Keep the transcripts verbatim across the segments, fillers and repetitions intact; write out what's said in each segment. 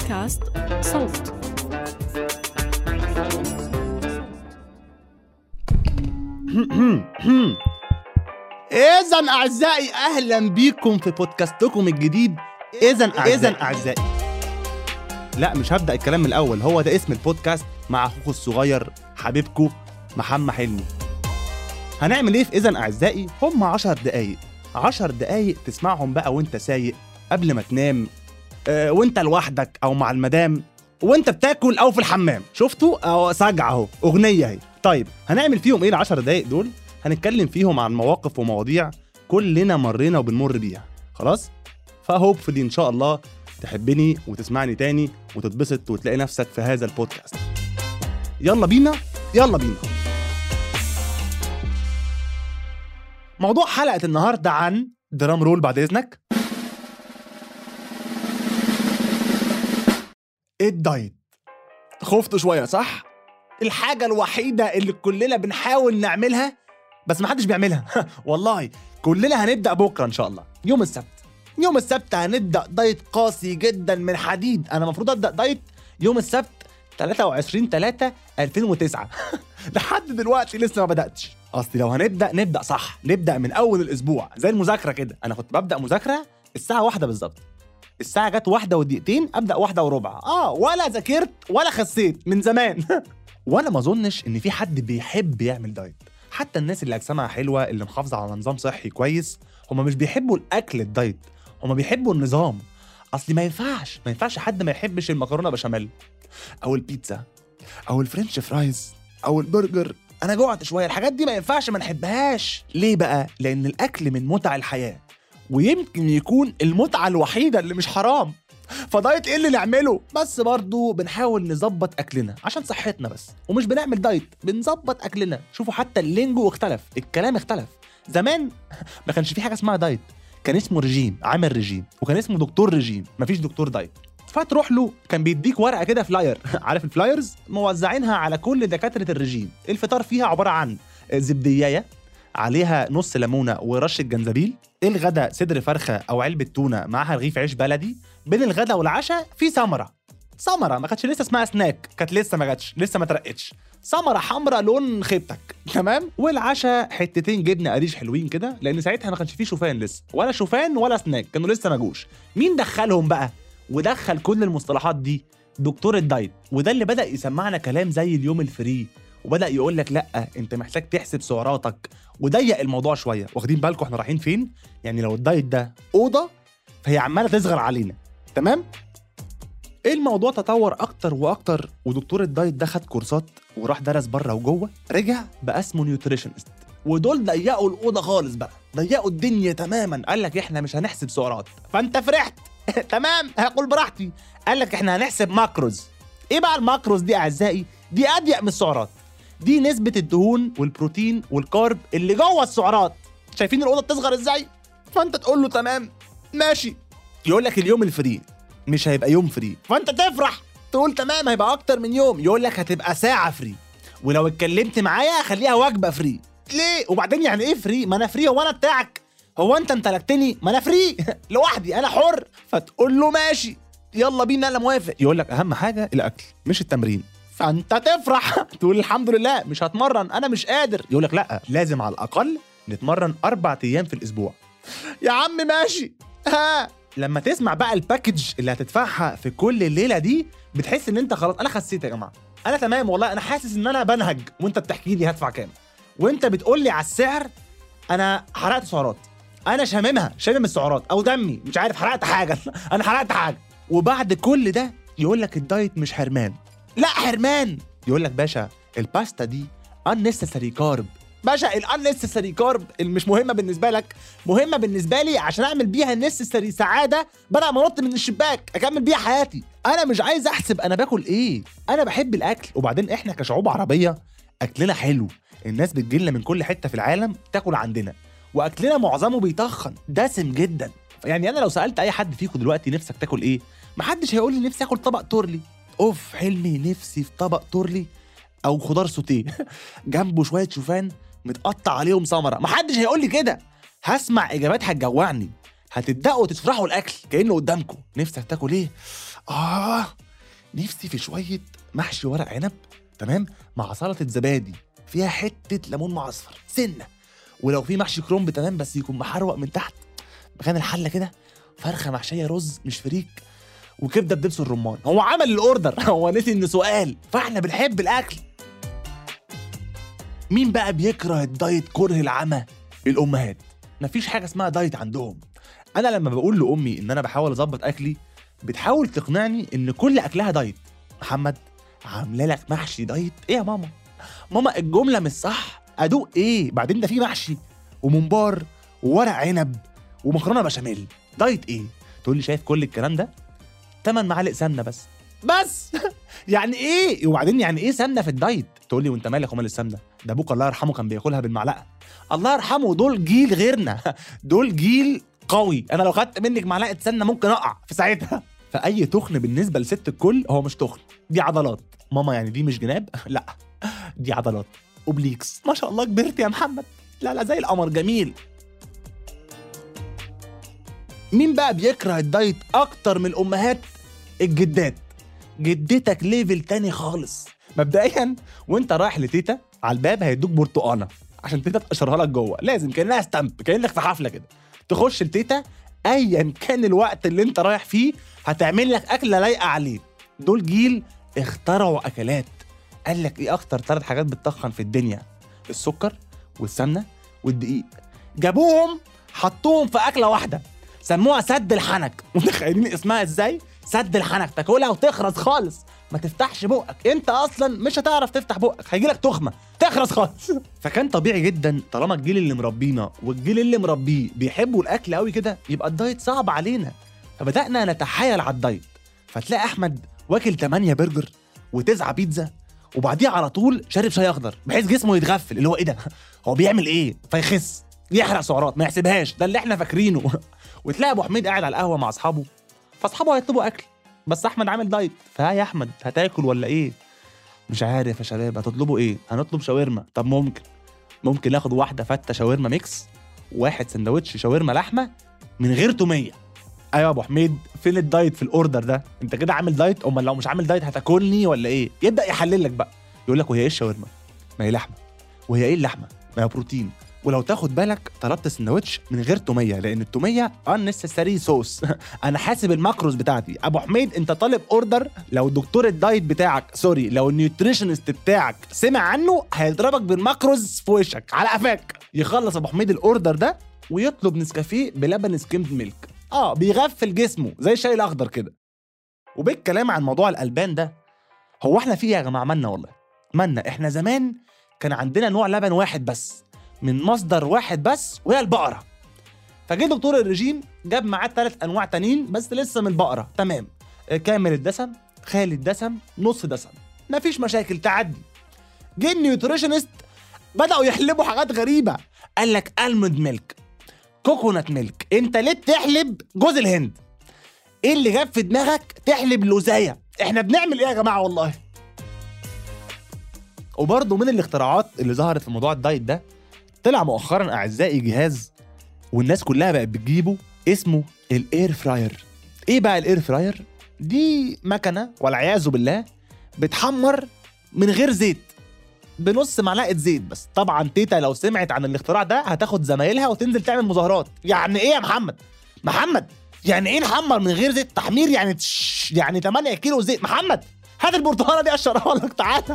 بودكاست صوت. إذن أعزائي أهلا بيكم في بودكاستكم الجديد. إذن أعزائي أعزائي لا مش هبدأ الكلام من الأول، هو ده اسم البودكاست مع أخوكم الصغير حبيبكم محمد حلمي. هنعمل إيه في إذن أعزائي؟ هم عشر دقايق عشر دقايق تسمعهم بقى وانت سايق، قبل ما تنام، أه وانت لوحدك أو مع المدام، وانت بتاكل أو في الحمام. شفتوا؟ أو سجع أهو أغنية هي. طيب هنعمل فيهم إيه العشر دقايق دول؟ هنتكلم فيهم عن مواقف ومواضيع كلنا مرينا وبنمر بيها. خلاص؟ فهوبفلي إن شاء الله تحبني وتسمعني تاني وتتبسط وتلاقي نفسك في هذا البودكاست. يلا بينا يلا بينا. موضوع حلقة النهاردة عن درام رول بعد إذنك. الدايت. خفتوا شوية صح؟ الحاجة الوحيدة اللي كلنا بنحاول نعملها بس محدش بيعملها. والله كلنا هنبدأ بكرة إن شاء الله يوم السبت. يوم السبت هنبدأ دايت قاسي جدا من حديد. أنا مفروض أبدأ دايت يوم السبت ثلاثة وعشرين ثلاثة ألفين وتسعة. لحد دلوقتي لسه ما بدأتش. أصلي لو هنبدأ نبدأ صح، نبدأ من أول الأسبوع زي المذاكرة كده. أنا كنت ببدأ مذاكرة الساعة واحدة بالظبط، الساعة جت واحدة ودقيقتين أبدأ واحدة وربع. آه ولا ذاكرت ولا خسيت من زمان. وأنا ما أظنش إن في حد بيحب يعمل دايت. حتى الناس اللي أجسامها حلوة اللي محافظة على نظام صحي كويس هما مش بيحبوا الأكل الدايت، هما بيحبوا النظام. أصلي ما ينفعش ما ينفعش حد ما يحبش المكرونة بشاميل أو البيتزا أو الفرنش فرايز أو البرجر. أنا جوعت شوية، الحاجات دي ما ينفعش ما نحبهاش. ليه بقى؟ لأن الأكل من متع الحياة، ويمكن يكون المتعة الوحيدة اللي مش حرام. فدايت ايه اللي نعمله؟ بس برضو بنحاول نظبط اكلنا عشان صحتنا بس، ومش بنعمل دايت، بنظبط اكلنا. شوفوا حتى اللينجو اختلف، الكلام اختلف. زمان ما كانش في حاجه اسمها دايت، كان اسمه رجيم، عامل رجيم، وكان اسمه دكتور رجيم، مفيش دكتور دايت. فتروح له كان بيديك ورقه كده فلاير. عارف الفلايرز؟ موزعينها على كل دكاتره الرجيم. الفطار فيها عباره عن زبدية عليها نص ليمونه ورشه جنزبيل، الغدا صدر فرخه او علبه تونه معاها رغيف عيش بلدي. بين الغدا والعشاء في سمره سمره ما كانتش لسه اسمها سناك، كانت لسه ما جاتش، لسه ما ترقتش، سمره حمراء لون خيبتك. تمام. والعشاء حتتين جبنه قريش حلوين كده، لان ساعتها ما كانش فيه شوفان لسه، ولا شوفان ولا سناك، كانوا لسه ما جوش. مين دخلهم بقى ودخل كل المصطلحات دي؟ دكتور الدايت. وده اللي بدأ يسمعنا كلام زي اليوم الفري، وبدأ يقول لك لا انت محتاج تحسب سعراتك، وضيق الموضوع شويه. واخدين بالكم احنا رايحين فين؟ يعني لو الدايت ده اوضه فهي عماله تصغر علينا. تمام. الموضوع تطور اكتر واكتر، ودكتور الدايت ده خد كورسات وراح درس بره وجوه، رجع بقى اسمه نيوتريشنست. ودول ضيقوا الاوضه خالص بقى، ضيقوا الدنيا تماما. قال لك احنا مش هنحسب سعرات، فانت فرحت. تمام هقول براحتي. قال لك احنا هنحسب ماكروز. ايه بقى الماكروز دي اعزائي؟ دي اضيق من السعرات، دي نسبه الدهون والبروتين والكارب اللي جوه السعرات. شايفين الاوضه بتصغر ازاي؟ فانت تقول له تمام ماشي. يقول لك اليوم الفري مش هيبقى يوم فري، فانت تفرح تقول تمام هيبقى اكتر من يوم. يقول لك هتبقى ساعه فري، ولو اتكلمت معايا خليها وجبه فري. ليه؟ وبعدين يعني ايه فري؟ ما انا فري، هو انا بتاعك؟ هو انت امتلكتني؟ ما انا فري لوحدي، انا حر. فتقول له ماشي يلا بينا انا موافق. يقول لك اهم حاجه الاكل مش التمرين، فانت تفرح تقول الحمد لله مش هتمرن انا مش قادر. يقول لك لا لازم على الاقل نتمرن اربع ايام في الاسبوع. يا عم ماشي. ها لما تسمع بقى الباكج اللي هتدفعها في كل الليله دي بتحس ان انت خلاص انا خسيت يا جماعه، انا تمام والله، انا حاسس ان انا بنهج وانت بتحكي لي هدفع كام، وانت بتقول لي على السعر. انا حرقت سعرات، انا شاممها شامم السعرات، او دمي مش عارف حرقت حاجه. انا حرقت حاجه. وبعد كل ده يقول لك الدايت مش حرمان. لا حرمان. يقول لك باشا الباستا دي unnecessary carb. باشا الانسيسري كارب اللي مش مهمه بالنسبه لك مهمه بالنسبه لي عشان اعمل بيها نسيسري سعاده، بدل ما انط من الشباك اكمل بيها حياتي. انا مش عايز احسب انا باكل ايه، انا بحب الاكل. وبعدين احنا كشعوب عربيه اكلنا حلو، الناس بتجيلنا من كل حته في العالم تاكل عندنا، واكلنا معظمه بيتخن دسم جدا. يعني انا لو سالت اي حد فيكم دلوقتي نفسك تاكل ايه، محدش هيقول لي نفسي اكل طبق تورلي. اوف حلمي نفسي في طبق تورلي او خضار سوتيه جنبه شويه شوفان متقطع عليهم سمره. محدش هيقول لي كده. هسمع اجابات هتجوعني، هتبداوا تشرحوا الاكل كانه قدامكم. نفسك تاكل ايه؟ اه نفسي في شويه محشي ورق عنب، تمام، مع سلطه زبادي فيها حته ليمون معصفر سنه، ولو في محشي كرنب تمام بس يكون محروق من تحت مكان الحله كده، فرخه محشيه رز مش فريك، وكبده بدبس الرمان. هو عمل الاوردر هو نسي انه سؤال، فاحنا بنحب الاكل. مين بقى بيكره الدايت كره العمى؟ الامهات. مفيش حاجه اسمها دايت عندهم. انا لما بقول لامي ان انا بحاول اظبط اكلي بتحاول تقنعني ان كل اكلها دايت. محمد عامله لك محشي دايت؟ ايه يا ماما؟ ماما الجمله مش صح. ادوق ايه؟ بعدين ده في محشي وممبار وورق عنب ومكرونه بشاميل، دايت ايه؟ تقول لي شايف كل الكلام ده؟ تمن معالق سمنه بس بس يعني ايه؟ وبعدين يعني ايه سمنه في الدايت؟ تقول لي وانت مالك ومال السمنه؟ ده ابوك الله يرحمه كان بياكلها بالمعلقه. الله يرحمه، دول جيل غيرنا دول جيل قوي. انا لو خدت منك معلقه سمنه ممكن اقع في ساعتها. فاي تخن بالنسبه لست الكل هو مش تخن، دي عضلات. ماما يعني دي مش جناب؟ لا دي عضلات اوبليكس. ما شاء الله كبرت يا محمد. لا لا زي القمر جميل. مين بقى بيكره الدايت اكتر من الامهات؟ الجدات. جدتك ليفل تاني خالص. مبدئيا وانت رايح لتيتا على الباب هيدوك برتقانه عشان تيتا تقشرها لك جوه، لازم كانها ستامب، كانك في حفله كده. تخش لتيتا ايا كان الوقت اللي انت رايح فيه هتعمل لك اكله لايقه عليه. دول جيل اخترعوا اكلات. قال لك ايه اكتر ثلاث حاجات بتتخن في الدنيا؟ السكر والسمنه والدقيق. جابوهم حطوهم في اكله واحده سموها سد الحنك. متخيلين اسمها ازاي؟ سد الحنك. تاكلها وتخرس خالص، ما تفتحش بقك، انت اصلا مش هتعرف تفتح بقك، هيجيلك تخمه تخرس خالص. فكان طبيعي جدا طالما الجيل اللي مربينا والجيل اللي مربيه بيحبوا الاكل قوي كده يبقى الدايت صعب علينا. فبدانا نتحايل على الدايت. فتلاقي احمد واكل تمانية برجر وتسعة بيتزا وبعديها على طول شارب شاي اخضر بحيث جسمه يتغفل، اللي هو ايه ده؟ هو بيعمل ايه؟ فيخس، يحرق سعرات، ما يحسبهاش، ده اللي احنا فاكرينه. وتلاقي ابو حميد قاعد على القهوه مع اصحابه، فاصحابه هيطلبوا اكل بس احمد عامل دايت. فها يا احمد هتاكل ولا ايه؟ مش عارف يا شباب هتطلبوا ايه؟ هنطلب شاورما. طب ممكن ممكن ناخد واحده فته شاورما ميكس وواحد سندوتش شاورما لحمه من غير توميه. ايوه يا ابو حميد فين الدايت في الاوردر ده؟ انت كده عامل دايت؟ امال لو مش عامل دايت هتاكلني ولا ايه؟ يبدا يحلل لك بقى، يقول لك وهي ايه الشاورما؟ ما هي لحمه. وهي ايه اللحمه؟ ما هي بروتين. ولو تاخد بالك طلبت سندوتش من غير توميه لان التوميه unnecessary صوص. انا حاسب الماكروز بتاعتي. ابو حميد انت طالب اوردر لو دكتور الدايت بتاعك سوري لو النيوتريشنست بتاعك سمع عنه هيضربك بالماكروز في وشك على قفاك. يخلص ابو حميد الاوردر ده ويطلب نسكافيه بلبن سكيمد ميلك. اه بيغفل جسمه زي الشاي الاخضر كده. وبالكلام عن موضوع الالبان ده، هو احنا فيه يا جماعه مالنا؟ والله مالنا. احنا زمان كان عندنا نوع لبن واحد بس من مصدر واحد بس وهي البقره. فجه دكتور الرجيم جاب معاه ثلاث انواع تانيين بس لسه من البقره، تمام، كامل الدسم، خالي الدسم، نص دسم، مفيش مشاكل تعدي. جه النيوتريشنست بداوا يحلبوا حاجات غريبه. قال لك الموند ميلك، كوكونات ميلك. انت ليه بتحلب جوز الهند؟ ايه اللي جاب في دماغك تحلب لوزايه؟ احنا بنعمل ايه يا جماعه والله؟ وبرضه من الاختراعات اللي ظهرت في موضوع الدايت ده طلع مؤخرا اعزائي جهاز والناس كلها بقت بتجيبه اسمه الاير فراير. ايه بقى الاير فراير؟ دي مكنه والعياذ بالله بتحمر من غير زيت، بنص معلقه زيت بس. طبعا تيتا لو سمعت عن الاختراع ده هتاخد زمايلها وتنزل تعمل مظاهرات. يعني ايه يا محمد؟ محمد يعني ايه نحمر من غير زيت؟ تحمير يعني تش... يعني تمانية كيلو زيت. محمد هات البرتقاله دي اشرها لك تعالى.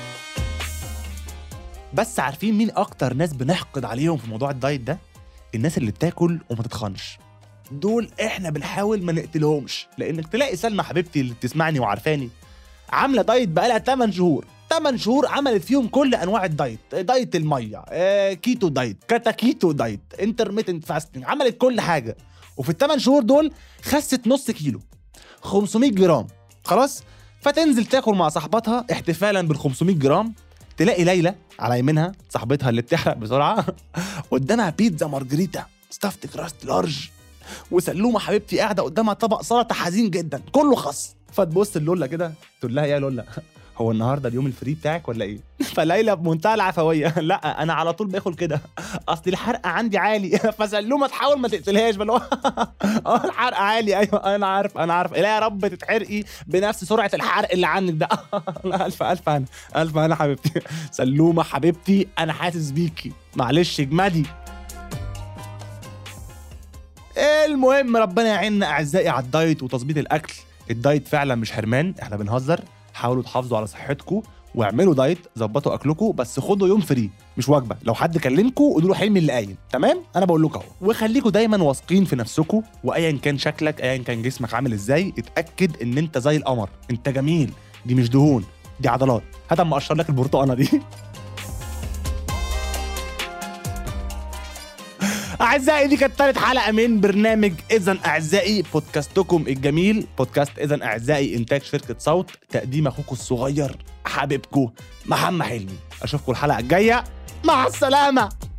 بس عارفين مين اكتر ناس بنحقد عليهم في موضوع الدايت ده؟ الناس اللي بتاكل وما تتخنش. دول احنا بنحاول ما نقتلهمش، لانك تلاقي سلمى حبيبتي اللي بتسمعني وعارفاني عامله دايت بقالها تمن شهور. تمن شهور عملت فيهم كل انواع الدايت، دايت الميه، آه، كيتو دايت، كاتا كيتو دايت، انترميتنت فاستنج، عملت كل حاجه. وفي الثمان شهور دول خست نص كيلو، خمسمية جرام، خلاص. فتنزل تاكل مع صاحبتها احتفالا بال خمسمية جرام، تلاقي ليلى على يمينها صاحبتها اللي بتحرق بسرعه قدامها بيتزا مارجريتا ستافت كراست لارج، وسلومه حبيبتي قاعده قدامها طبق سلطه حزين جدا كله خس. فتبص اللولا كده تقول لها يا لولا هو النهارده اليوم الفري بتاعك ولا ايه؟ فليلى بمنتهى العفويه لا انا على طول باكل كده، اصل الحرق عندي عالي. فسلومه تحاول ما تقتلهاش بل هو اه الحرق عالي. ايوه انا عارف انا عارف لا يا رب تتحرقي بنفس سرعه الحرق اللي عندك ده. الف الف انا الف انا حبيبتي سلومه حبيبتي، انا حاسس بيكي، معلش اجمدي. المهم ربنا يعيننا اعزائي على الدايت وتظبيط الاكل. الدايت فعلا مش حرمان، احنا بنهزر. حاولوا تحافظوا على صحتكم واعملوا دايت، ظبطوا اكلكم، بس خدوا يوم فري مش وجبه. لو حد كلمكم قولوا له حلمي اللي قايم، تمام؟ انا بقول لكم اهو. وخليكم دايما واثقين في نفسكم، وايا كان شكلك ايا كان جسمك عامل ازاي، اتاكد ان انت زي القمر، انت جميل، دي مش دهون دي عضلات. هات اما اقشر لك البرتقانه دي. أعزائي دي كانت تالت حلقة من برنامج إذن أعزائي، بودكاستكم الجميل، بودكاست إذن أعزائي، إنتاج شركة صوت، تقديم أخوكم الصغير حبيبكم محمد حلمي. أشوفكم الحلقة الجاية، مع السلامة.